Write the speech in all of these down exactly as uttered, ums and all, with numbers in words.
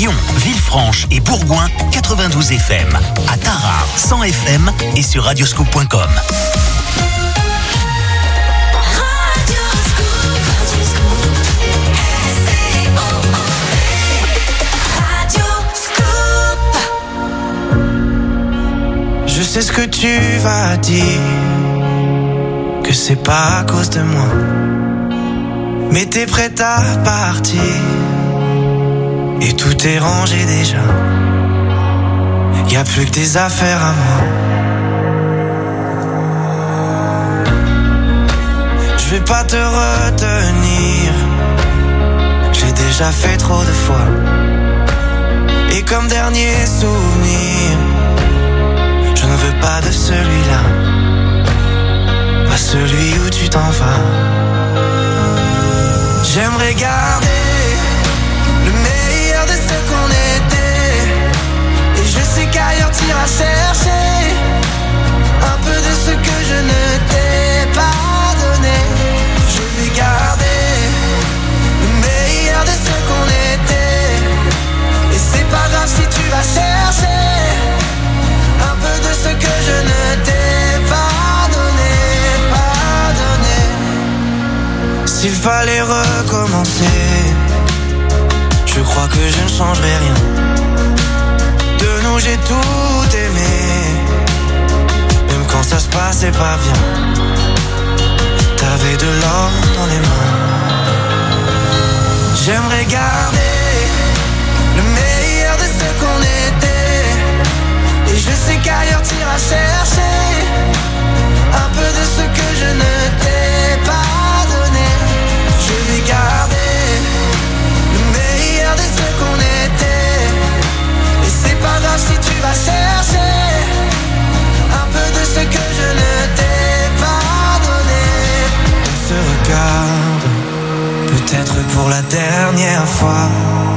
Lyon, Villefranche et Bourgoin, quatre-vingt-douze F M. À Tarare, cent F M et sur radioscoop point com. Je sais ce que tu vas dire, que c'est pas à cause de moi, mais t'es prête à partir et tout est rangé déjà. Y'a plus que tes affaires à moi. Je vais pas te retenir, j'ai déjà fait trop de fois. Et comme dernier souvenir, je ne veux pas de celui-là, pas celui où tu t'en vas. J'aimerais garder le meilleur de ce qu'on était, et je sais qu'ailleurs t'iras chercher un peu de ce que je ne t'ai pas donné. Je vais garder le meilleur de ce qu'on était, et c'est pas grave si tu vas chercher un peu de ce que je ne t'ai pas donné, pas donné. S'il fallait recommencer, je crois que je ne changerai rien. De nous j'ai tout aimé, même quand ça se passait pas bien. T'avais de l'or dans les mains. J'aimerais garder le meilleur de ce qu'on était, et je sais qu'ailleurs t'iras chercher un peu de ce que je ne t'ai pas donné. Je vais garder le meilleur de ce qu'on était, et c'est pas grave si tu vas chercher un peu de ce que je ne t'ai pas donné. On se regarde, peut-être pour la dernière fois,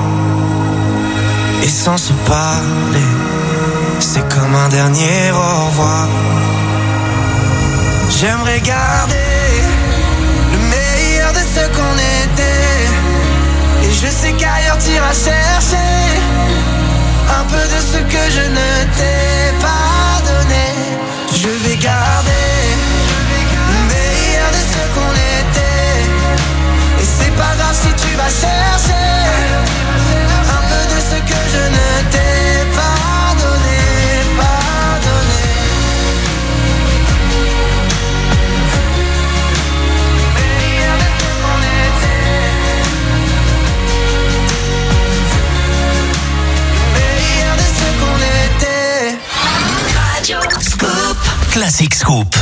et sans se parler, c'est comme un dernier au revoir. J'aimerais garder le meilleur de ce qu'on était, et je sais qu'ailleurs t'iras chercher un peu de ce que je ne t'ai pas donné. Je vais garder le meilleur de ce qu'on était, et c'est pas grave si tu vas chercher un peu de ce que je ne t'ai pas donné, pas donné. Meilleur de ce qu'on était, meilleur de ce qu'on était. Radio Scoop. Classic Scoop.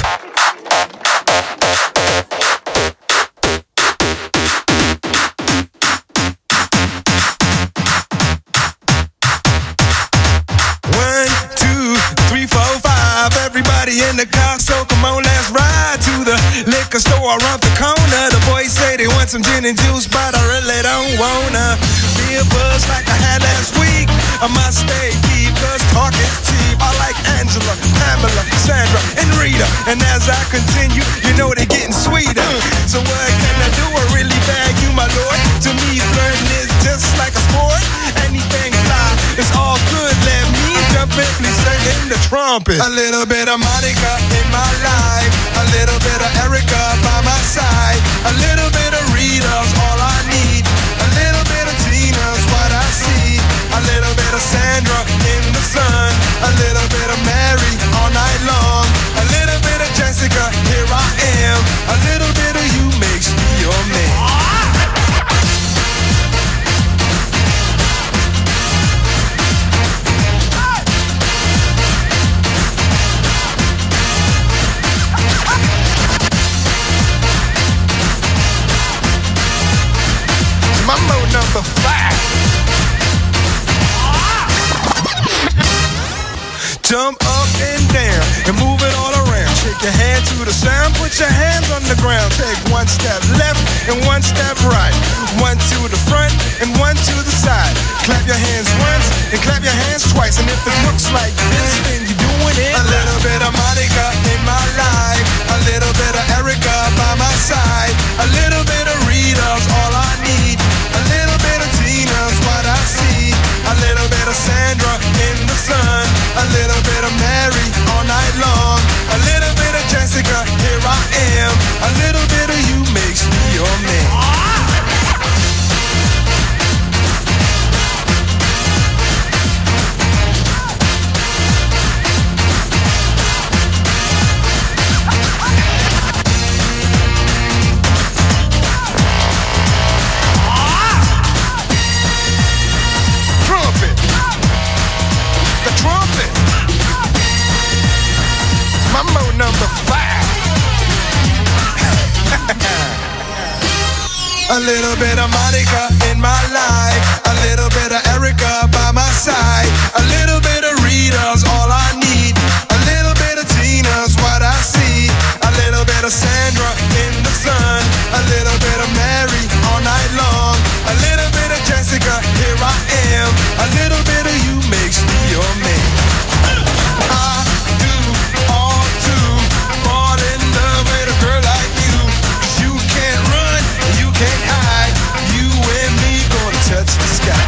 In the car, so come on, let's ride to the liquor store around the corner. The boys say they want some gin and juice, but I really don't wanna be a buzz like I had last week. I must stay deep, cause talk is cheap. I like Angela, Pamela, Sandra, and Rita, and as I continue, you know they're getting sweeter. So what can I do? I really bag you, my lord. To me, flirting is just like a sport. Anything fly, it's all good. Let me jump in, please sing in the trumpet. A little bit of Monica in my life, a little bit of Erica by my side, a little bit of Rita's all I need, a little bit of Tina's what I see, a little bit of Sandra in the sun, a little bit of Mary all night long, a little bit of Jessica, here I am, a little bit of you makes me your man. Mambo number five. Jump up and down and move it all around. Shake your hand to the sound, put your hands on the ground. Take one step left and one step right. One to the front and one to the side. Clap your hands once and clap your hands twice. And if it looks like this, then you're doing it. A little bit of Monica in my life, a little bit of Erica by my side, a little bit of Rita's all I need, a little bit of Tina's what I see, a little Sandra in the sun. A little bit of Mary all night long. A little bit of Jessica, here I am. A little bit of you makes me your man. Mambo number five. A little bit of Monica in my life. A little bit of Erica by my side. A little bit of Rita's all I need. A little bit of Tina's what I see. A little bit of Sandra in the sun. A little bit of Mary all night long. A little bit of Jessica, here I am. A little bit of you makes me your man. I do all to fall in love with a girl like you. 'Cause you can't run, you can't hide. You and me gonna touch the sky.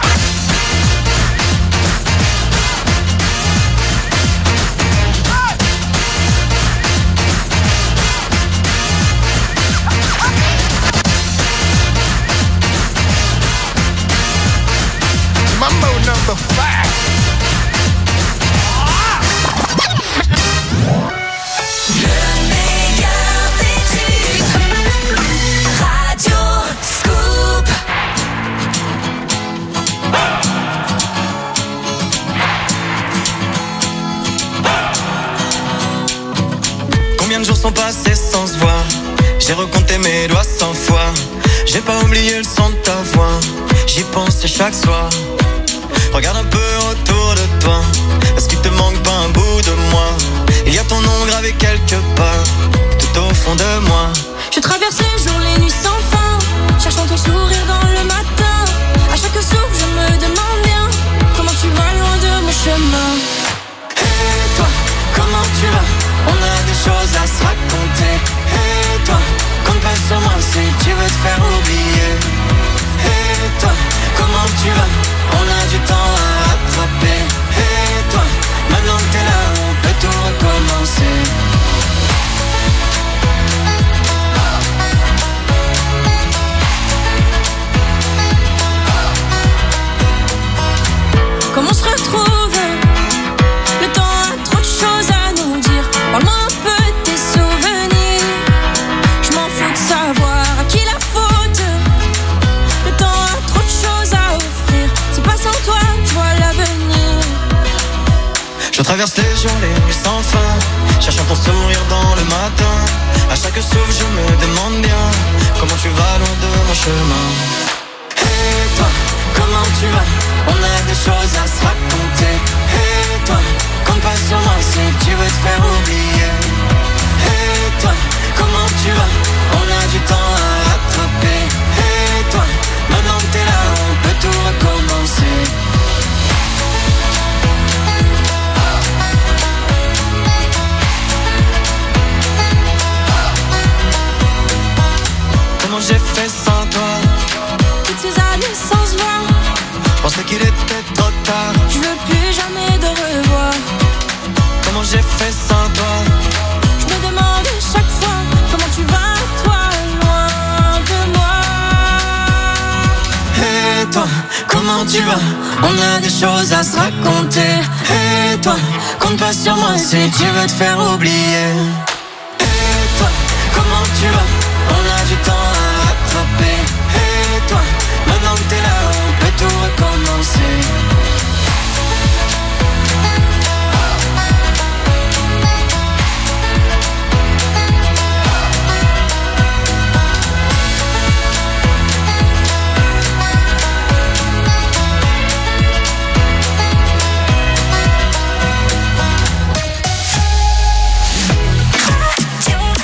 Mambo number five. Combien de jours sont passés sans se voir? J'ai recompté mes doigts cent fois. J'ai pas oublié le son de ta voix. J'y pense chaque soir. Regarde un peu autour de toi. Est-ce qu'il te manque pas un bout de moi? Il y a ton nom gravé quelque part, tout au fond de moi. Je traverse les jours, les nuits sans fin, cherchant ton sourire dans le matin. À chaque souffle je me demande bien comment tu vas loin de mon chemin. Et toi, comment tu vas? On a des choses à se raconter. Et toi, compte pas sur moi si tu veux te faire oublier. Et toi, comment tu vas? On a du temps à rattraper. Et toi, maintenant que t'es là, on peut tout recommencer. Comment on se retrouve? Le temps a trop de choses à nous dire. Parle-moi un peu de tes souvenirs. Je m'en fous de savoir à qui la faute. Le temps a trop de choses à offrir. C'est pas sans toi que je vois l'avenir. Je traverse les jours, les nuits sans fin, cherchant ton sourire dans le matin. À chaque souffle je me demande bien comment tu vas loin de mon chemin. Et toi, comment tu vas? On a des choses à se raconter. Et toi, compte pas sur moi si tu veux te faire oublier. Et toi, comment tu vas? On a du temps à rattraper. Et toi, maintenant que t'es là, on peut tout recommencer. Comment j'ai fait sans toi? Toutes ces années sans se voir, je pensais qu'il était trop tard. je veux plus jamais de revoir. Comment j'ai fait sans toi? Je me demande chaque fois comment tu vas, toi, loin de moi. Et toi, comment tu vas? On a des choses à se raconter. Et toi, compte pas sur moi si tu veux te faire oublier. Et toi, comment tu vas? On a du temps à rattraper. Et toi, maintenant que t'es là, on peut tout recommencer.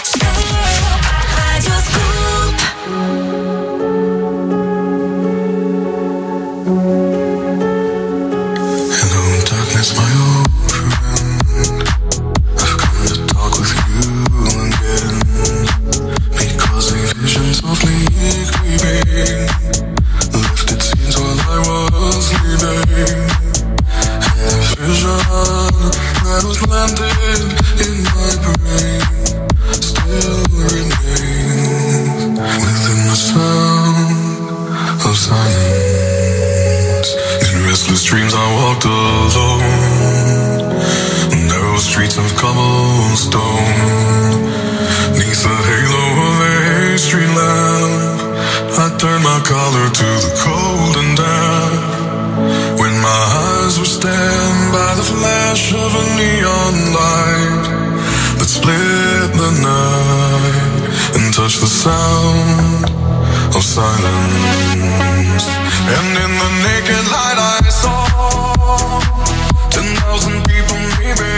Radio Scoop. streams I walked alone, narrow streets of cobblestone, neath the halo of a street lamp, I turned my collar to the cold and damp. When my eyes were stabbed by the flash of a neon light that split the night and touched the sound of silence. And in the naked light I saw ten thousand people maybe,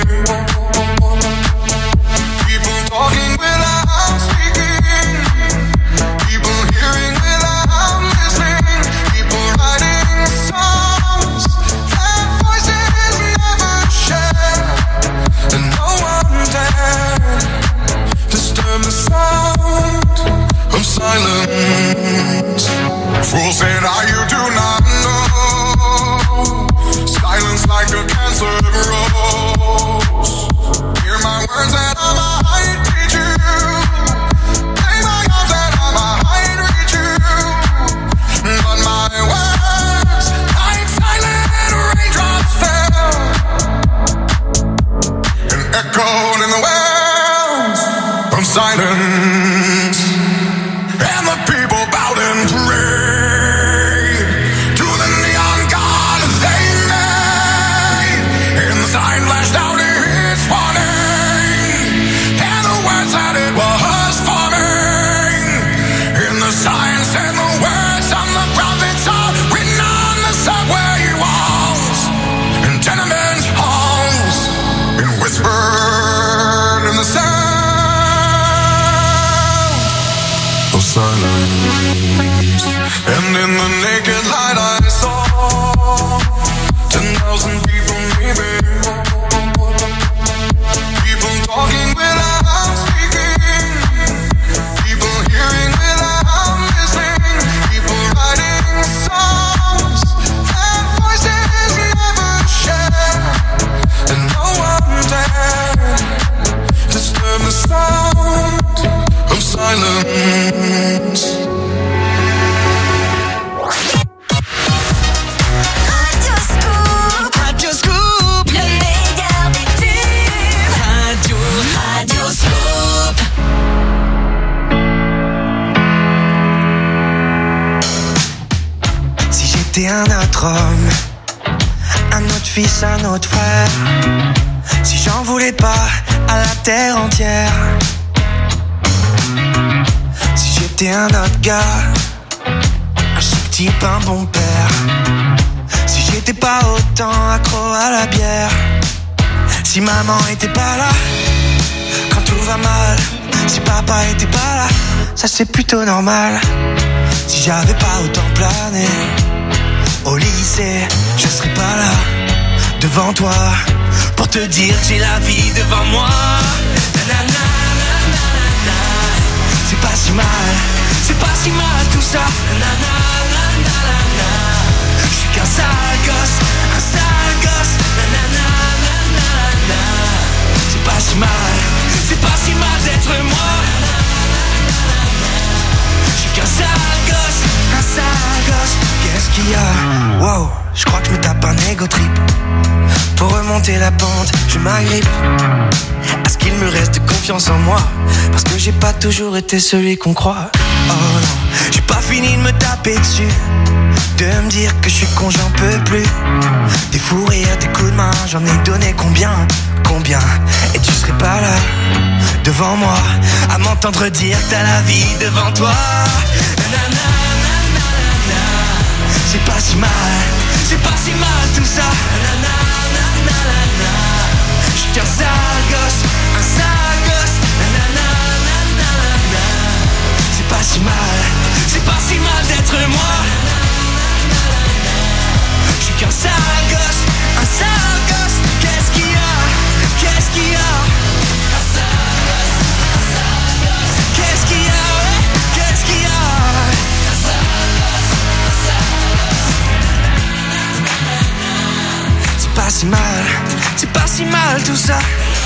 people talking without speaking, people hearing without listening, people writing songs that voices never share, and no one dared disturb the sound of silence. Fool said, "Ah, you do not know. Silence like a cancer grows. Hear my words and I might teach you. Play my arms and I might reach you. But my words, like silent raindrops fell and echoed in the wells of silence. And the people bowed and prayed to the neon god they made. And the sign flashed out its warning, and the words that it was forming. And the sign said the words on the prophets are written on the subway walls and tenement halls, and whispered in the sound of silence. And in the naked light I saw ten thousand people maybe, people talking without speaking, people hearing without listening, people writing songs that voices never share, and no one dared disturb the sound of silence. Radio Scoop, Radio Scoop, le meilleur des tubes. Radio, Radio Scoop. Si j'étais un autre homme, un autre fils, un autre frère, si j'en voulais pas à la terre entière, si j'étais un autre gars, un chic type, un bon père, si j'étais pas autant accro à la bière, si maman était pas là quand tout va mal, si papa était pas là, ça c'est plutôt normal. Si j'avais pas autant plané au lycée, je serais pas là devant toi pour te dire que j'ai la vie devant moi. Nanana, nanana, c'est pas si mal, c'est pas si mal tout ça. Nanana, nanana, je suis qu'un sale gosse, un sale gosse. Nanana, nanana, c'est pas si mal, c'est pas si mal d'être moi. Je suis qu'un sale gosse, un sale gosse. Qu'est-ce qu'il y a? Wow, je crois que je me tape un ego trip. Pour remonter la pente, je m'agrippe à ce qu'il me reste de confiance en moi, parce que j'ai pas toujours été celui qu'on croit. Oh non, j'ai pas fini de me taper dessus, de me dire que je suis con, j'en peux plus. Des fous rires, des coups de main, j'en ai donné combien, combien. Et tu serais pas là, devant moi, à m'entendre dire que t'as la vie devant toi. Nanana, nanana, c'est pas si mal, c'est pas si mal tout ça. Nanana, nanana, je suis qu'un sale gosse, un sale gosse. Nanana, nanana, c'est pas si mal, c'est pas si mal d'être moi. Je suis qu'un sale gosse, un sale gosse. Qu'est-ce qu'il y a? Qu'est-ce qu'il y a? Qu'est-ce qu'il y a? Ouais, qu'est-ce qu'il y a? C'est pas si mal, c'est pas si mal tout ça.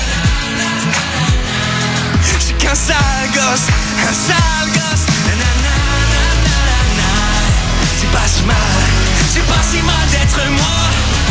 Je suis qu'un sale gosse, un sale gosse. Nanana, nanana, c'est pas si mal, c'est pas si mal d'être moi.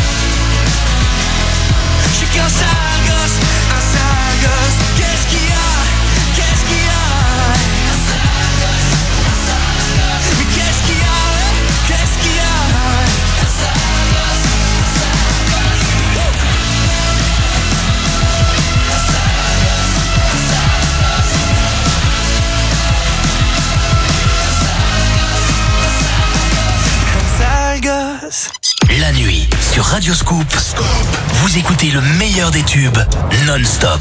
Sur Radio Scoop, vous écoutez le meilleur des tubes non-stop.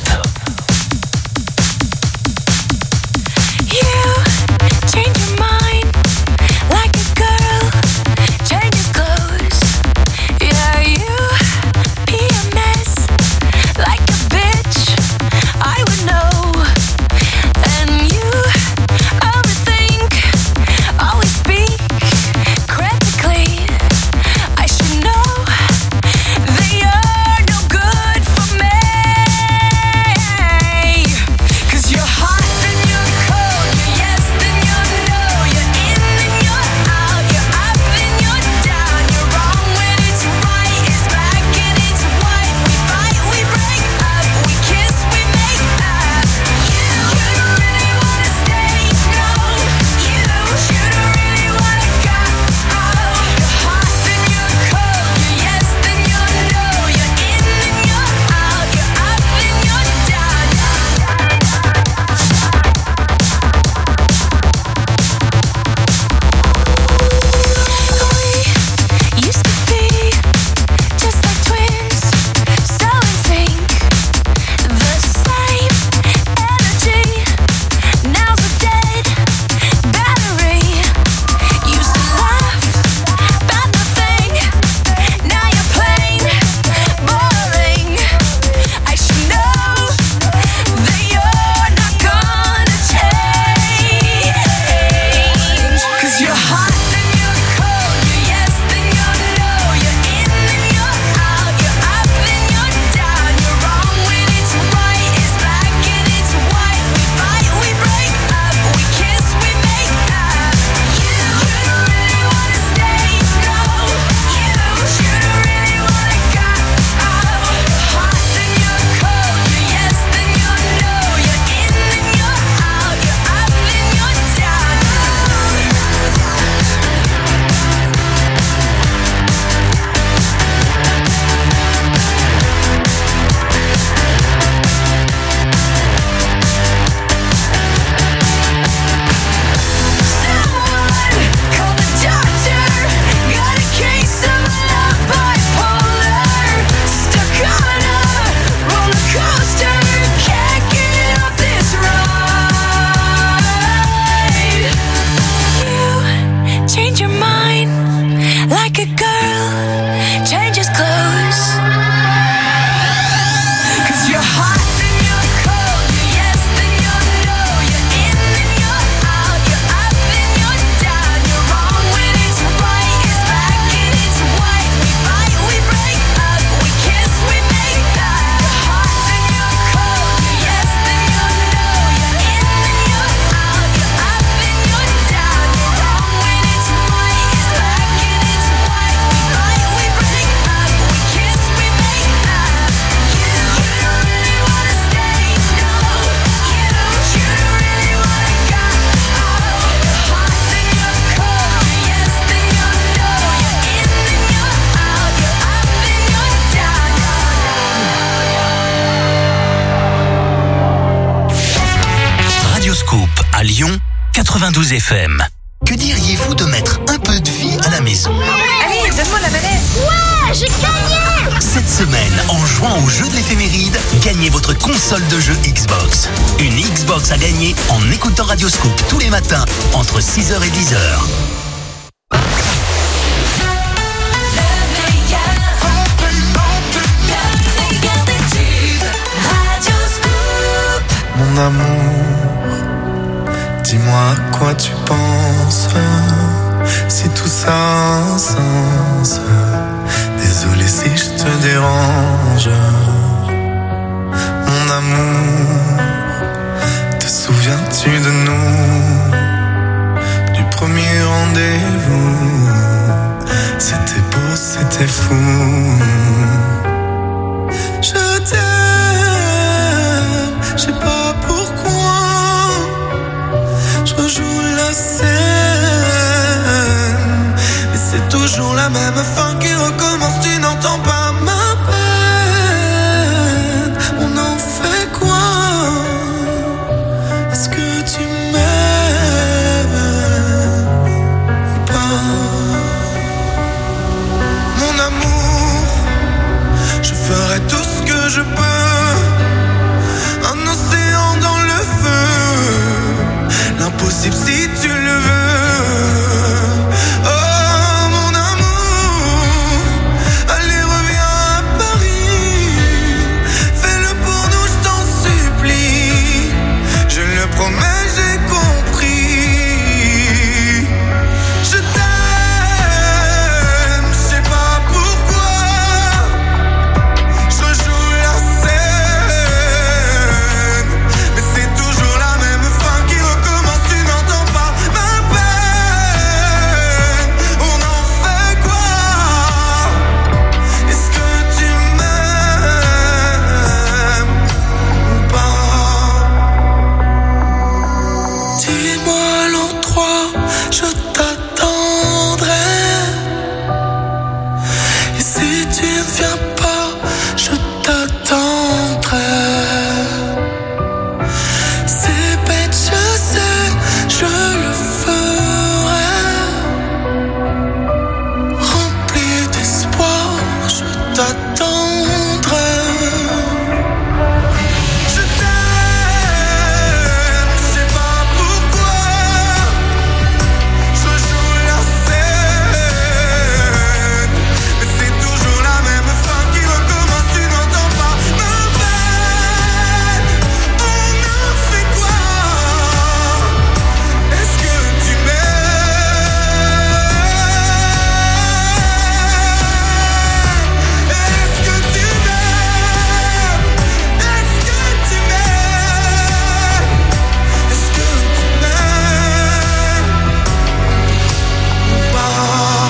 quatre-vingt-douze F M. Que diriez-vous de mettre un peu de vie à la maison? Allez, donne-moi la manette. Ouais, j'ai gagné. Cette semaine, en jouant au jeu de l'éphéméride, gagnez votre console de jeu Xbox. Une Xbox à gagner en écoutant Radio Scoop tous les matins entre six heures et dix heures. Mon amour, dis-moi à quoi tu penses, si tout ça a un sens. Désolé si je te dérange. Mon amour, te souviens-tu de nous, du premier rendez-vous? C'était beau, c'était fou. Je t'aime, je sais pas pourquoi. Je rejoue la scène, mais c'est toujours la même fin qui recommence. Tu n'entends pas ma peine. On en fait quoi? Est-ce que tu m'aimes ou pas? Mon amour, ferai tout ce que je peux. Un océan dans le feu, l'impossible si tu le veux. Oh mon amour, allez reviens à Paris. Fais-le pour nous, je t'en supplie. Je le promets, j'ai compris. Je t'aime, je sais pas pourquoi. Je rejoue la scène, mais c'est toujours la même fin qui recommence. Tu n'entends pas ma peine. On en fait quoi? Est-ce que tu m'aimes ou pas? Dis-moi l'endroit, je t'attendrai. Et si tu ne viens pas, je t'attendrai. C'est bête, je sais, je le ferai. Rempli d'espoir, je t'attendrai. Je t'aime, je sais pas pourquoi. Je rejoue la scène, mais c'est toujours la même fin qui recommence. Tu n'entends pas ma peine. On a fait quoi? Est-ce que tu m'aimes? Est-ce que tu m'aimes? Est-ce que tu m'aimes? Est-ce que tu m'aimes ou pas?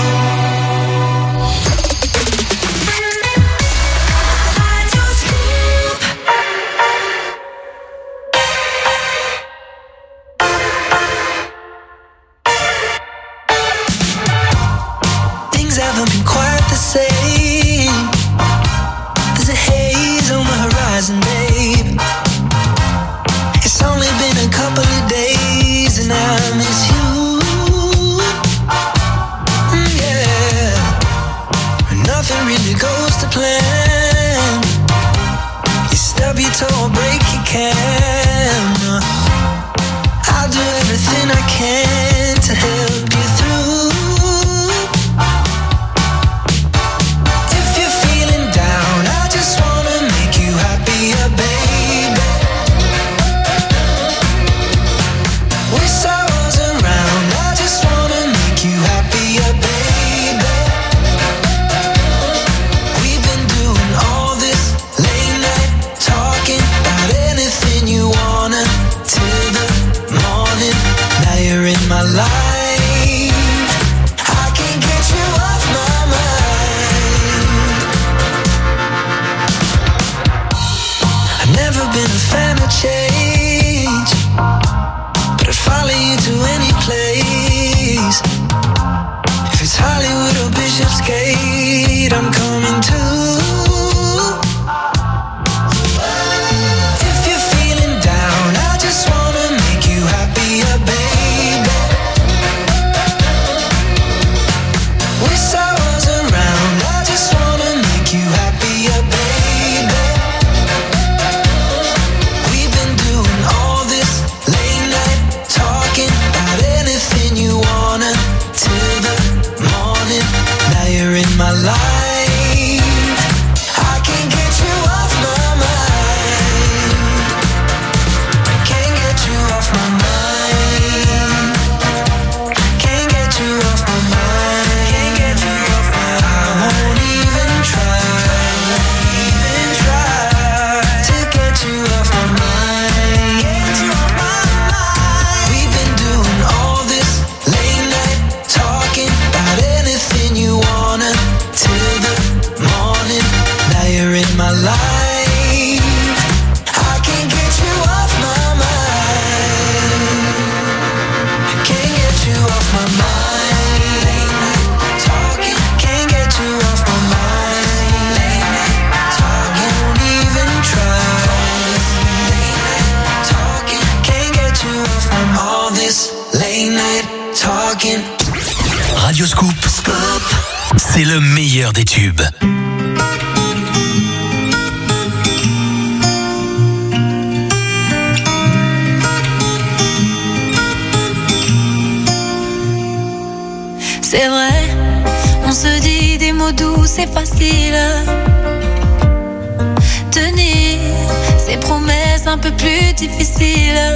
Things haven't been quite the same. There's a haze on the horizon, babe. It's only been a couple of days and I miss you. Mm, yeah. Nothing really goes to plan. You stub your toe or break your can. I'll do everything I can to help you through. If you're feeling down, I just wanna make you happier, baby. Wish I was around, I just wanna make you happier, baby. We've been doing all this late night talking about anything you wanna till the morning. Now you're in my life. I can't get you off my mind. I've never been a fan of change, but I'd follow you to any place. If it's Hollywood or Bishopsgate, I'm coming too. If you're feeling down, I just wanna make you happier, baby. Wish I was around, I just wanna make you happier, baby. We've been doing all this late night talking about anything you wanna till the morning. Now you're in my life. I can't get you off my mind. Can't get you off my mind. Can't get you off my mind. Can't get you off my mind. I won't even try, even try to get you off my mind. Get you off my mind. We've been doing all this late night talking about anything you wanna till the morning. Now you're in my life. I can't get you off my mind. Can't get you off my mind. Late night talking. Can't get you off my mind. Late night talking. Won't even try. Late night talking. Can't get you off my mind. All this late night talking. Radio Scoop, c'est le meilleur des tubes. C'est vrai, on se dit des mots doux, c'est facile. Tenir ces promesses un peu plus difficiles.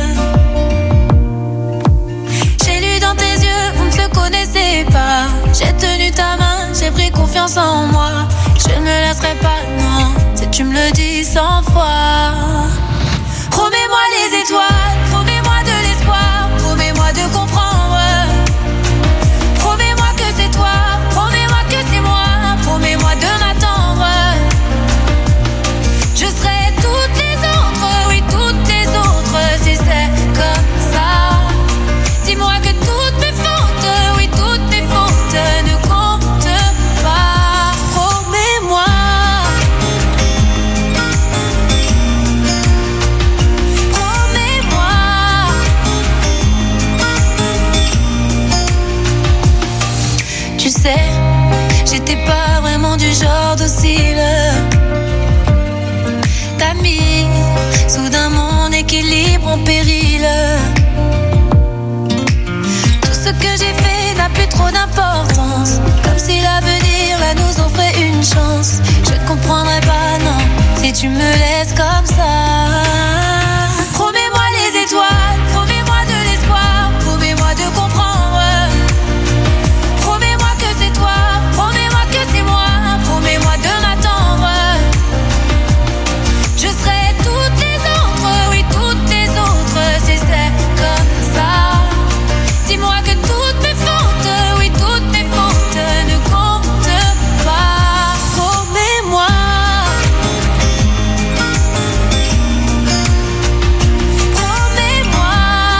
J'ai lu dans tes yeux, on ne se connaissait pas. J'ai tenu ta main, j'ai pris confiance en moi. Je ne me laisserai pas, non, si tu me le dis cent fois. Promets-moi les étoiles, promets-moi de l'espoir, promets-moi de comprendre. Promets-moi que c'est toi, promets-moi que c'est moi, promets-moi de m'attendre. Je serai toutes les autres, oui toutes les autres, si c'est comme ça. Dis-moi que toutes mes fautes, oui toutes mes fautes ne comptent pas. Promets-moi. Promets-moi. Tu sais, j'étais pas vraiment du genre docile. T'as mis soudain mon équilibre en péril. Tout ce que j'ai fait n'a plus trop d'importance. Comme si l'avenir là nous offrait une chance. Je ne comprendrai pas, non, si tu me laisses comme ça. Promets-moi les étoiles, promets-moi de l'espoir, promets-moi de comprendre. Promets-moi que c'est toi, promets-moi que c'est moi, promets-moi de m'attendre. Je serai toutes les autres, oui toutes les autres, si c'est comme ça. Dis-moi que toutes mes fautes, oui toutes mes fautes ne comptent pas. Promets-moi. Promets-moi.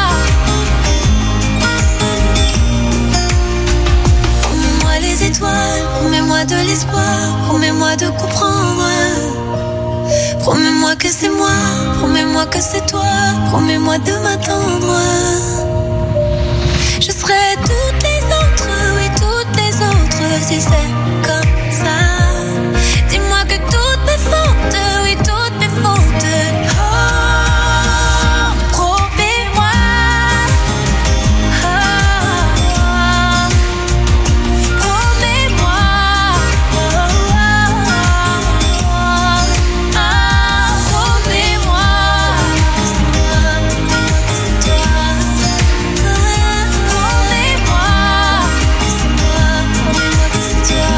Promets-moi les étoiles, promets-moi de l'espoir, promets-moi de comprendre. Promets-moi que c'est moi, promets-moi que c'est toi, promets-moi de m'attendre. Je serai toutes les autres, oui toutes les autres, si c'est comme ça. Dis-moi que toutes mes fautes, oui toutes mes fautes. Oh, promets-moi. Oh, promets-moi. Oh, promets-moi. C'est toi. Promets-moi. C'est moi, promets-moi que c'est toi.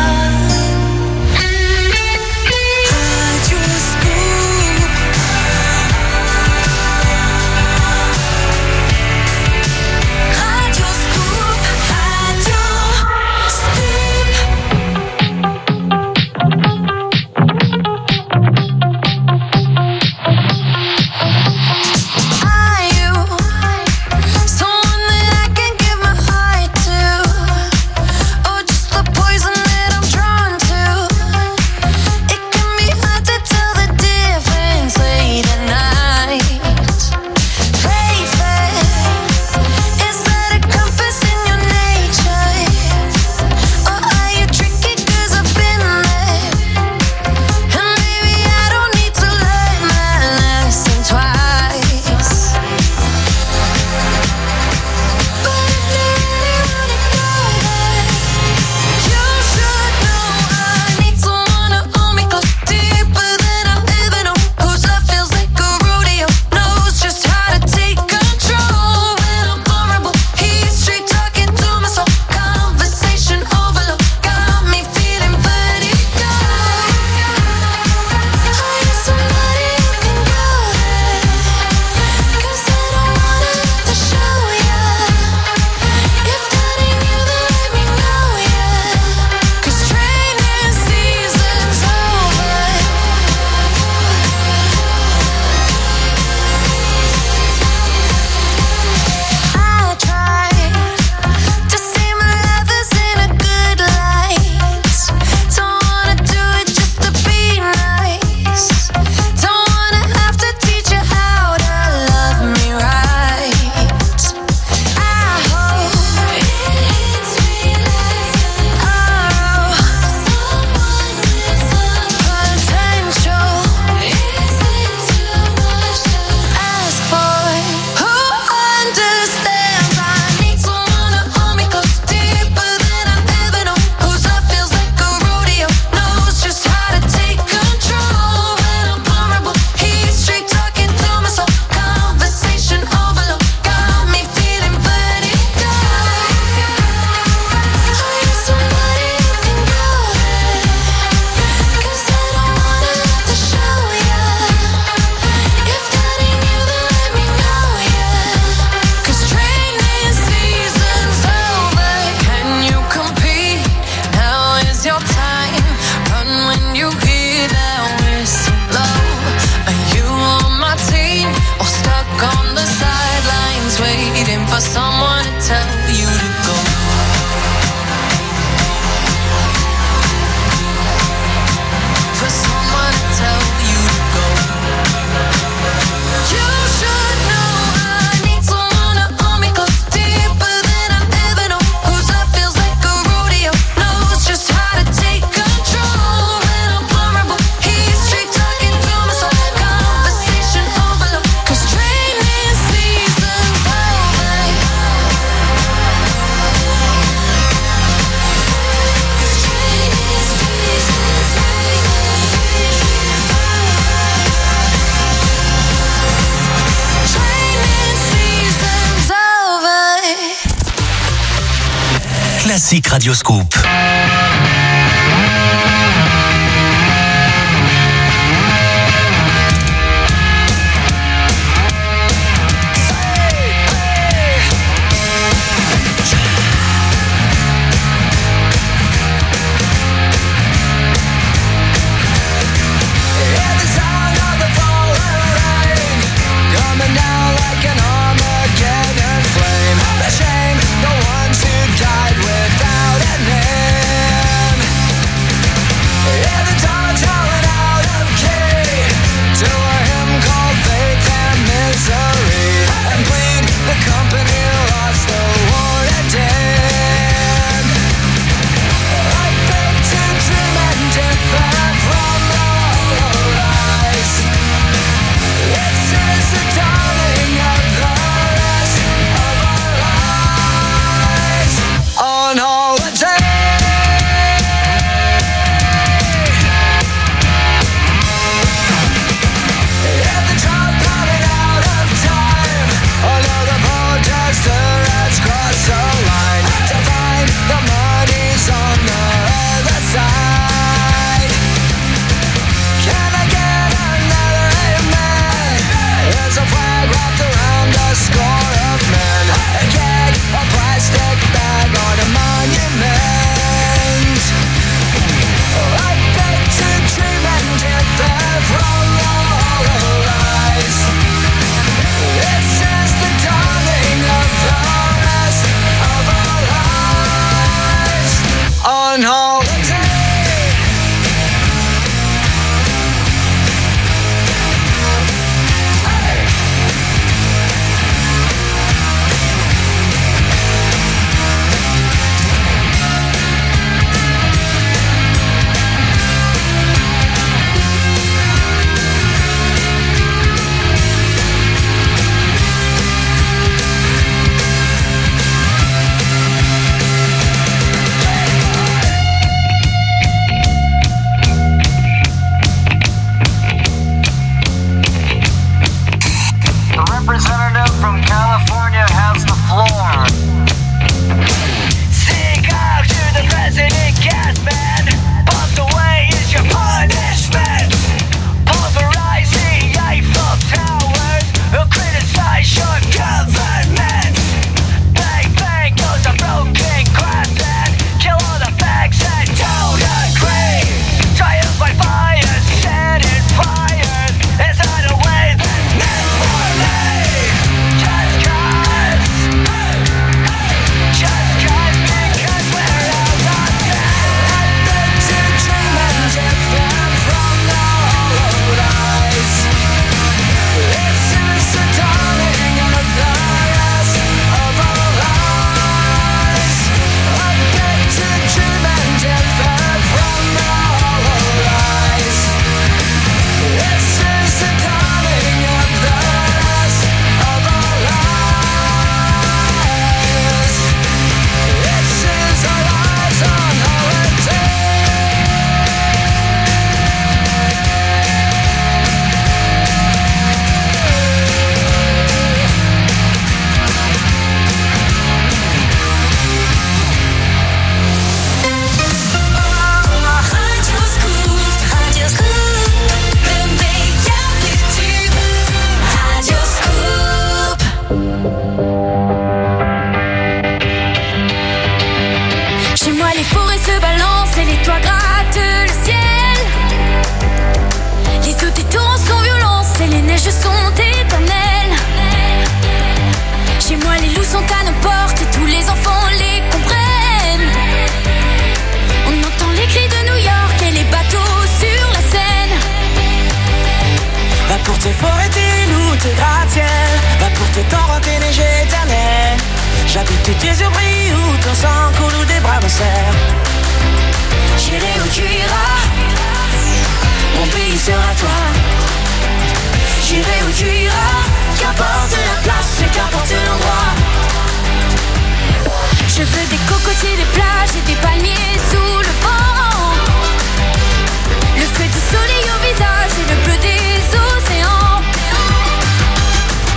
Classique Radio Scoop.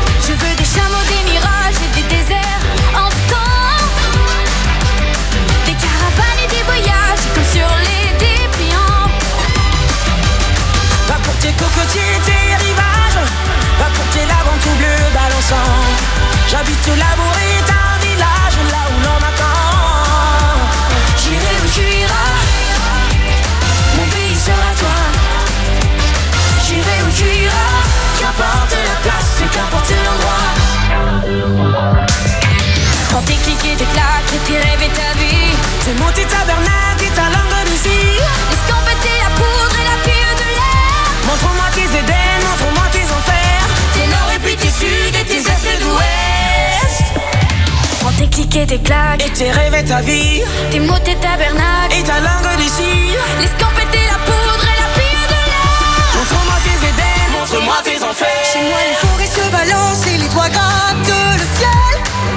Des cocotiers, tes rivages. Va porter la vente tout bleu balançant. J'habite l'amour est un village là où l'on m'attend. J'irai où tu iras, mon pays sera toi. J'irai où tu iras, qu'importe la place, qu'importe l'endroit. Quand t'es cliqué, t'es claqué, tes rêves et ta vie. C'est monter tabernacle et ta langue de scie. Escampette la poudre et la fille de l'air. Montre-moi tes Éden, montre-moi tes enfers. Tes nord et puis tes sud et tes est et d'ouest. Quand t'es cliqué, t'es claqué, et tes rêves et ta vie. Tes mots, tes tabernacles et ta langue de scie. L'escampette la poudre et la fille de l'air. Montre-moi tes Éden, montre-moi tes enfers. Chez moi les forêts se balancent et les toits grattent le ciel.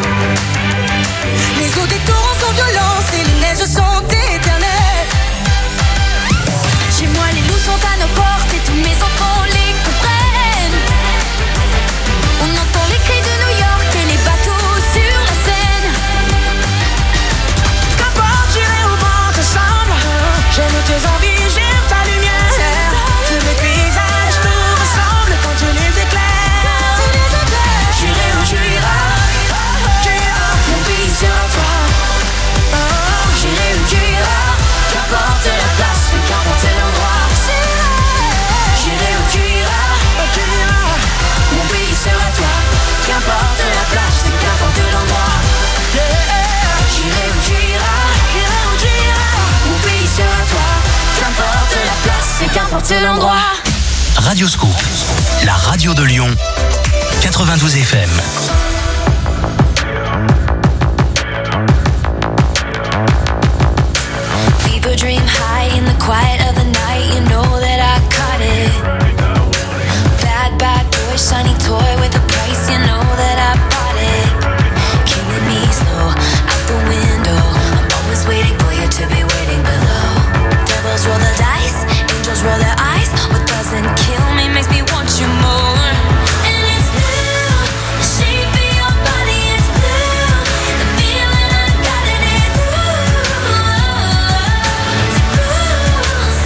Les eaux des torrents sont violentes et les neiges sont éternelles. Chez moi les loups sont à nos portes et tous mes enfants les comprennent. On entend les cris de New York et les bateaux sur la Seine. Qu'importe, j'irai au vent ensemble. J'aime tes envies, j'aime ta lumière. Tous les paysages nous ressemblent quand je les éclaire. J'irai où tu iras, mon pays sera toi. J'irai où tu iras, qu'importe la place, qu'importe l'endroit. J'irai où tu iras, mon pays sera toi. Qu'importe la place, qu'importe l'endroit. J'irai où tu iras, mon pays sera toi. Qu'importe la place, qu'importe l'endroit. Radio Scoop, la radio de Lyon, quatre-vingt-douze F M. People dream high in the quiet of the night. You know that I caught it. Bad, bad boy, shiny toy with a price. You know that I bought it. Killing me slow, out the window. I'm always waiting for you to be waiting below. Devils roll the dice, angels roll their eyes. What doesn't kill me makes me want you more. And it's new, the shape of your body is blue. The feeling I got it, it's ooh, it's ooh.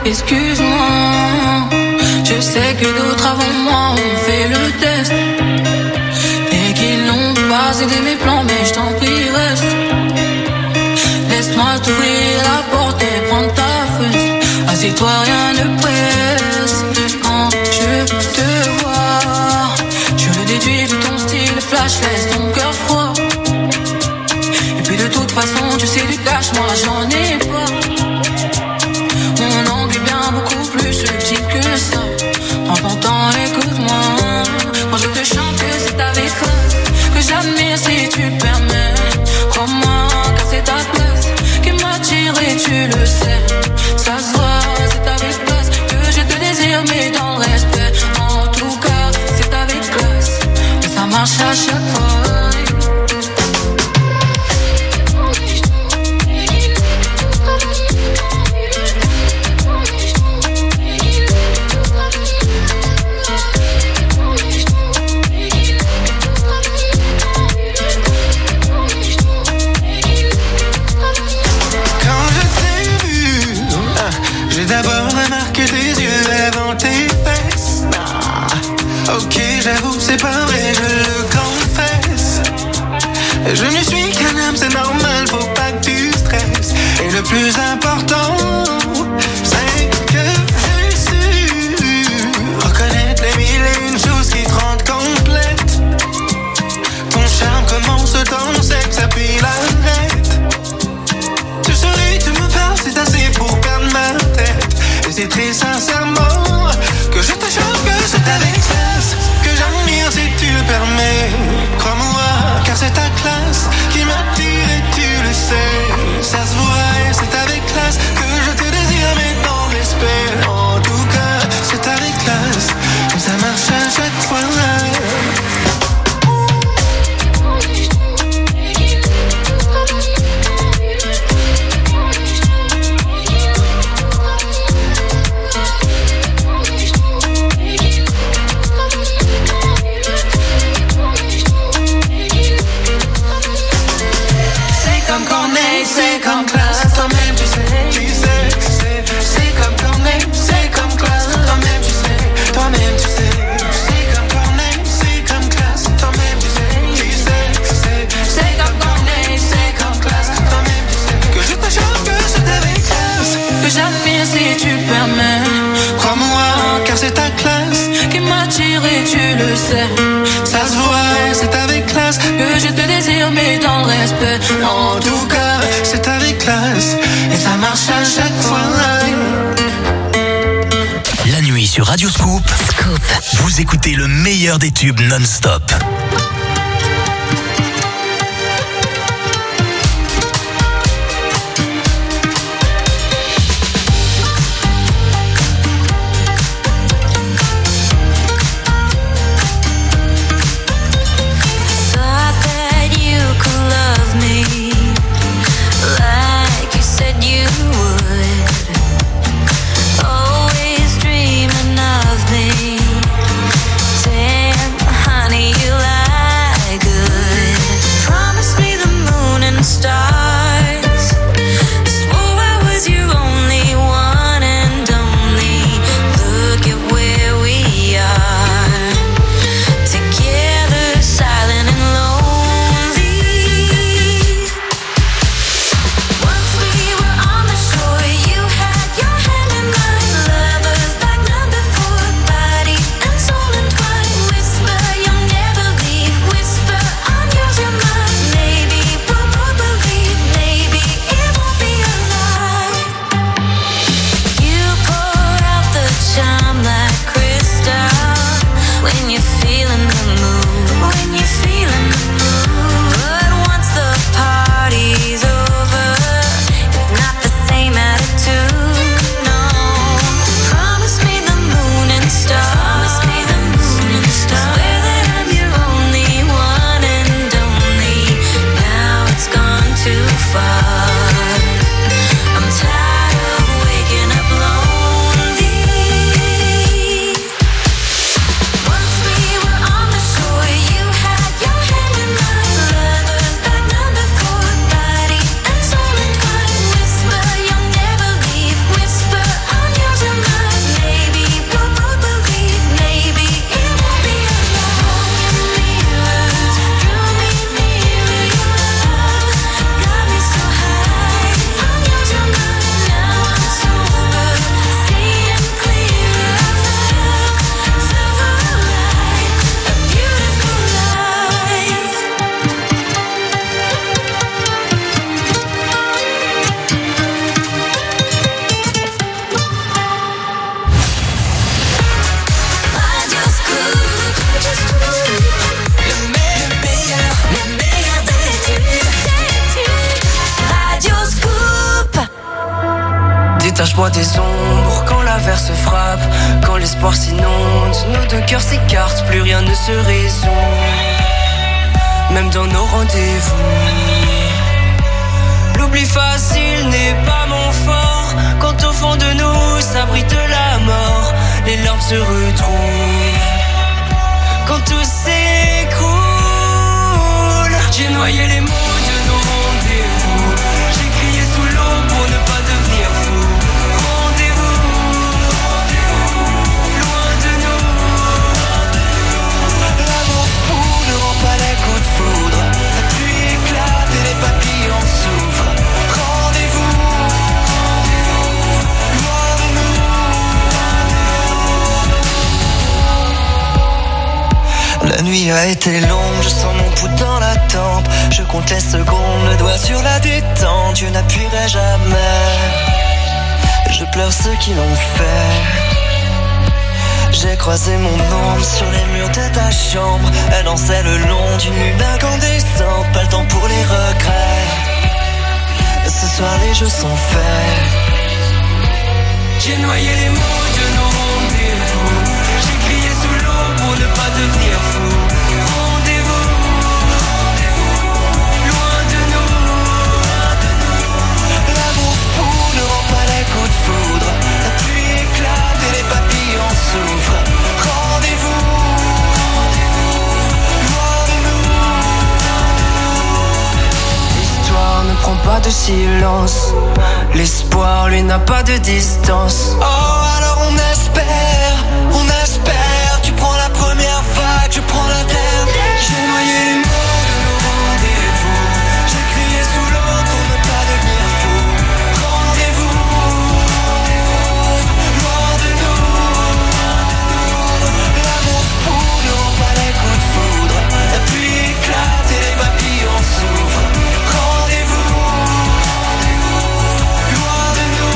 excuse-moi. Je sais que d'autres avant moi ont fait le test et qu'ils n'ont pas aidé mes plans, mais je t'en prie reste. Laisse-moi t'ouvrir la porte et prendre ta fesse. Assieds-toi, rien ne presse. Quand je te vois, je le déduis de ton style flash, laisse ton cœur froid. Et puis de toute façon, tu sais du cash, moi j'en ai pas. Mon angle est bien beaucoup plus subtil que ça. Prends ton temps, écoute-moi. Quand je te chante, c'est avec classe que j'admire si tu le permets. Crois-moi, car c'est ta place qui m'attire et tu le sais. Ça se voit, c'est avec classe que je te désire, mais dans le respect. En tout cas, c'est avec classe, mais ça marche à chaque fois. J'ai d'abord remarqué tes yeux avant tes fesses. Ah, ok, j'avoue, c'est pas vrai, je le confesse. Je ne suis qu'un homme, c'est normal, faut pas que tu stresses. Et le plus important, c'est que j'ai su reconnaître les mille et une choses qui te rendent complète. Ton charme commence dans le sexe, ça puis l'arrête. Tu souris, tu me parles, c'est assez pour perdre ma tête. Et c'est très sincèrement que je te chante, que c'est avec classe que j'admire si tu le permets. Crois-moi, car c'est ta classe qui m'attire et tu le sais. Ça se voit et c'est avec classe que je te désire, mais dans le respect. En tout cas, c'est avec classe que ça marche à chaque fois. C'est comme classe, toi-même tu sais, tu sais, tu sais. C'est comme Corneille, c'est comme classe, toi-même tu sais, toi-même tu sais. C'est comme Corneille, c'est comme classe, toi-même tu sais, tu sais, tu sais. C'est comme Corneille, c'est comme classe, toi-même tu sais. Que je te chante, que c'est avec classe que j'admire si tu le permets. Crois-moi, car c'est ta classe qui m'attire et tu le sais. Ça se voit, c'est avec classe que je te désire, mais dans le respect. En tout cas, c'est avec classe et ça marche à chaque fois. La nuit sur Radio Scoop, Scoop. Vous écoutez le meilleur des tubes non-stop. Always dreaming of me. Damn, honey, you like Partage-moi tes ombres quand l'averse frappe, quand l'espoir s'inonde, nos deux cœurs s'écartent, plus rien ne se résout, même dans nos rendez-vous. L'oubli facile n'est pas mon fort, quand au fond de nous s'abrite la mort, les larmes se retrouvent, quand tout s'écroule. J'ai noyé les mots de nos rendez-vous, j'ai crié sous l'eau pour ne pas devenir fou. Rendez-vous, loin de nous. L'amour fou ne rend pas les coups de foudre, la pluie éclate et les papillons s'ouvrent. Rendez-vous, loin de nous. La nuit a été longue, je sens mon pouls dans la tempe. Je compte les secondes, le doigt sur la détente. Dieu n'appuierait jamais. Je pleure ceux qui l'ont fait. J'ai croisé mon ombre sur les murs de ta chambre. Elle dansait le long d'une lune incandescente. Pas le temps pour les regrets. Ce soir les jeux sont faits. J'ai noyé les mots de nos rendez-vous, j'ai crié sous l'eau pour ne pas devenir fou. Rendez-vous, loin de nous. L'amour fou ne rend pas les coups de foudre, la pluie éclate et les papillons s'ouvrent. Rendez-vous, loin de nous. L'histoire ne prend pas de silence, l'espoir lui n'a pas de distance. Oh alors on espère, on espère. Tu prends la première vague, je prends la dernière. J'ai noyé les mots de nos rendez-vous, j'ai crié sous l'eau pour ne pas devenir fou. Rendez-vous, loin de nous. L'amour fou ne rend pas les coups de foudre, la pluie éclate et les papillons s'ouvrent. Rendez-vous, loin de nous.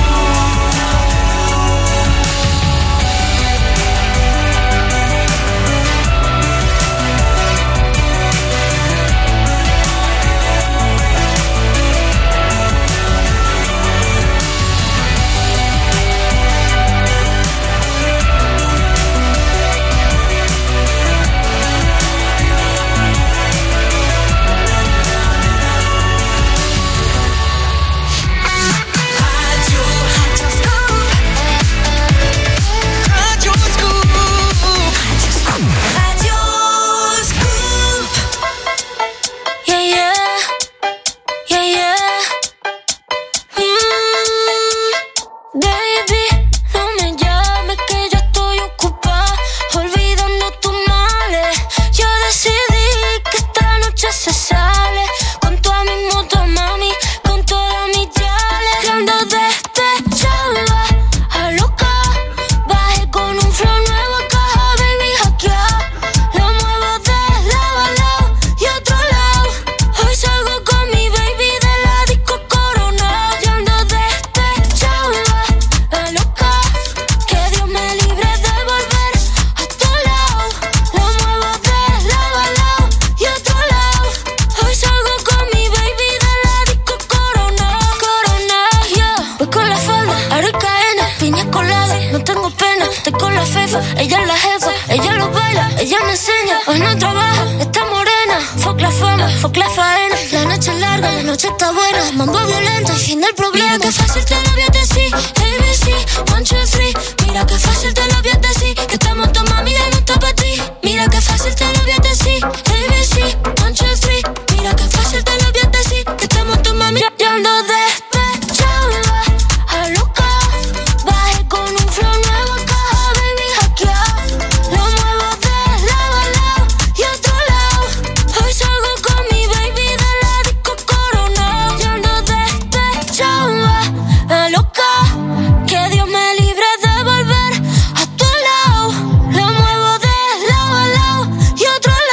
Y otro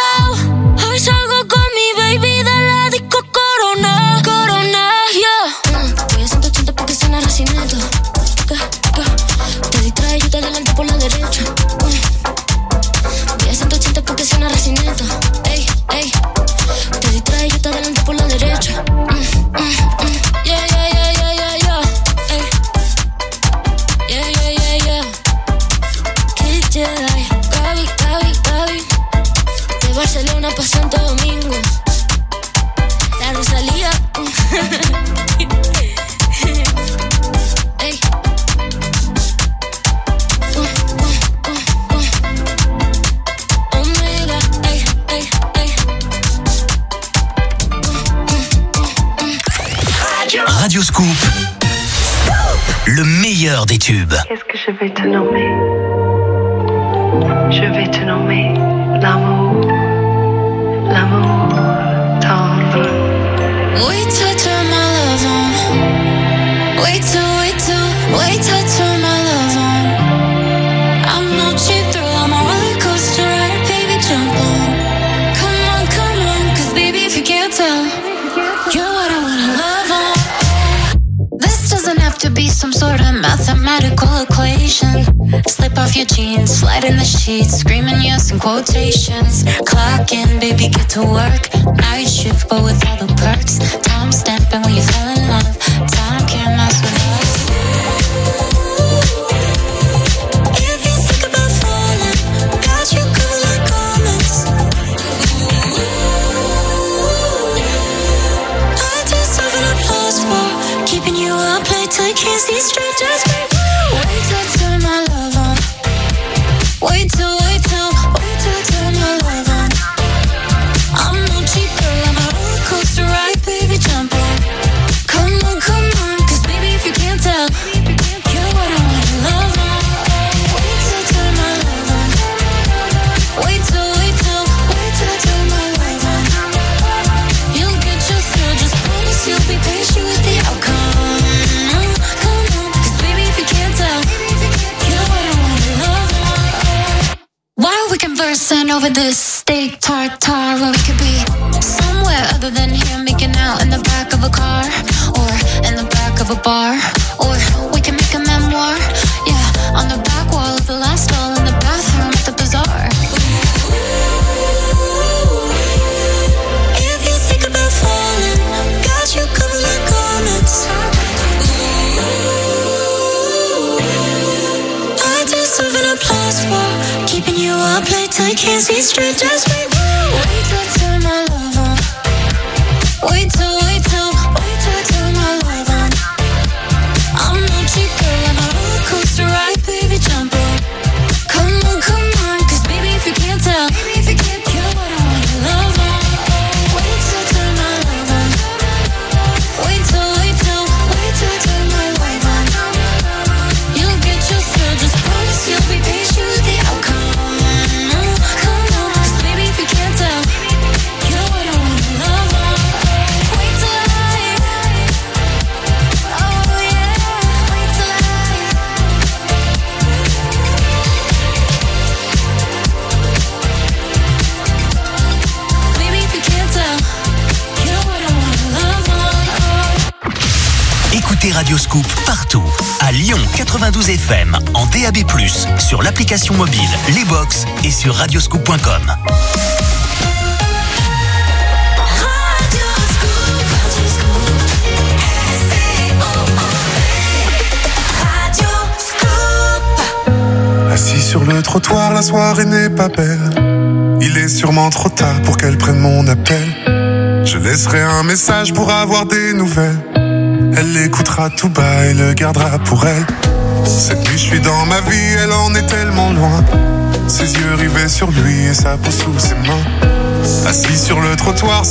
Radio Scoop, le meilleur des tubes. Qu'est-ce que je vais te nommer? Je vais te nommer l'amour, l'amour tendre. Wait till I turn my love on. Wait till, wait till, wait till I turn my love on. I'm no cheap thrill, I'm a roller coaster ride, baby, jump on. Come on, come on, cause baby, if you can't tell, you're what I wanna love on. This doesn't have to be some sort of mathematical equation. Slip off your jeans, slide in the sheets, screaming yes in quotations. Clock in, baby, get to work. Night shift, but with all the perks. Time stamping when you fell in love. Time can't mess with us. If you think about falling, got you covered like garments. I deserve an applause for keeping you up late till you can't see straight. Just wait, wait till I turn my love on. Wait till, wait till, wait till I turn my love on. I'm no cheap girl, I'm a roller coaster ride, baby, jump on. Come on, come on, cause baby, if you can't tell, you're what I wanna love on. Wait till I turn my love on. Wait till, wait till, wait till I turn my love on. You'll get your thrill, just promise you'll be patient with the outcome. Come on, cause baby, if you can't tell, you're what I wanna love on. Why are we conversing over this steak tartare when we could be somewhere other than here, making out in the back of a car, or in the back of a bar, or we can make a memoir, yeah, on the back wall of the last stall in the bathroom at the bazaar. If you think about falling, got you covered like garments. I deserve an applause for keeping you up late till you can't see straight. Just wait, wait till I turn my love on. Wait till, wait till, wait till I turn my love on. I'm no cheap girl, I'm a roller coaster ride, baby, jump on. Come on, come on, cause baby, if you can't tell, you're what I wanna love on. Wait till I turn my love on. Wait till, wait till, wait till I turn my love on. You'll get your thrill, just promise you'll be patient with the outcome. Come on, cause baby, if you can't tell, you're what I wanna love on. Wait till I, oh yeah, wait till I. Baby, if you can't tell, you're what I wanna love on. Écoutez Radio Scoop partout. À Lyon quatre-vingt-douze F M, en D A B plus, sur l'application mobile, les box et sur radioscoop point com. Assis sur le trottoir, la soirée n'est pas belle. Il est sûrement trop tard pour qu'elle prenne mon appel. Je laisserai un message pour avoir des nouvelles. Elle l'écoutera tout bas et le gardera pour elle. Cette nuit je suis dans ma vie, elle en est tellement loin. Ses yeux rivés sur lui et sa peau sous ses mains. Assis sur le trottoir,